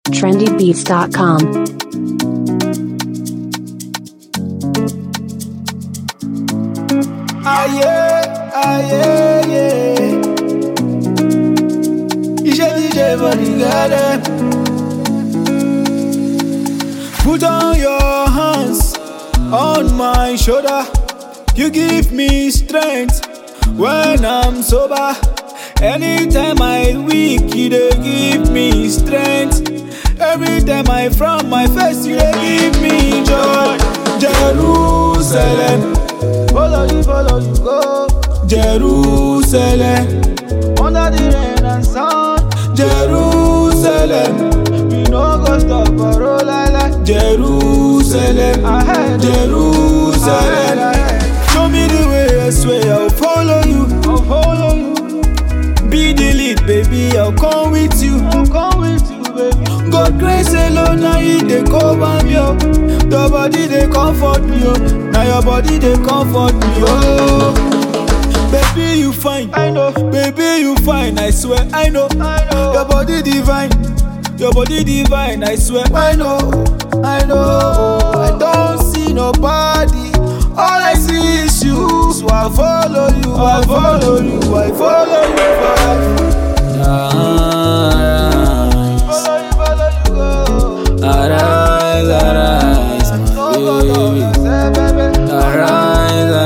trendybeats.com. DJ for the garden. Put on your hands on my shoulder. You give me strength when I'm sober. Anytime I weak, you dey give me strength. Every time I frown my face, you dey give me joy. Jerusalem, follow you go. Jerusalem, under the rain and sun. Jerusalem, we no go stop for roll like Jerusalem, Jerusalem. Show me the way, I swear I'll follow you. Be the lead, baby, I'll come with you. Baby. God grace alone, now you they cover me up. Your body they comfort me up. Now your body they comfort me up. Baby, you fine, I know. Baby, you fine, I swear, I know. Your body divine, I swear, I know. I don't see nobody, all I see is you. So I follow you forever. Arise, arise, my baby. Arise,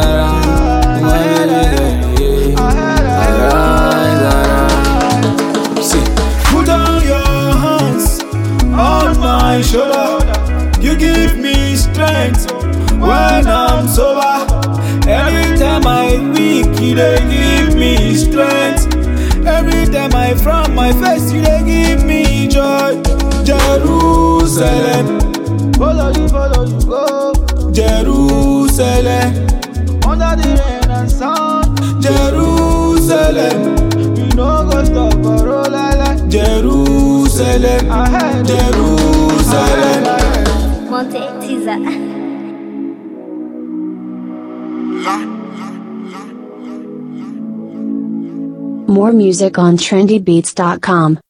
put on your hands on my shoulder. You give me strength when I'm sober. Every time I weak, you dey give me strength. Every time I frown my face, you dey give me joy. Jerusalem, follow you go. Jerusalem, under the rain and sun. Jerusalem, we no go stop for roll like Jerusalem, Jerusalem. Monte Tiza. More music on trendybeats.com.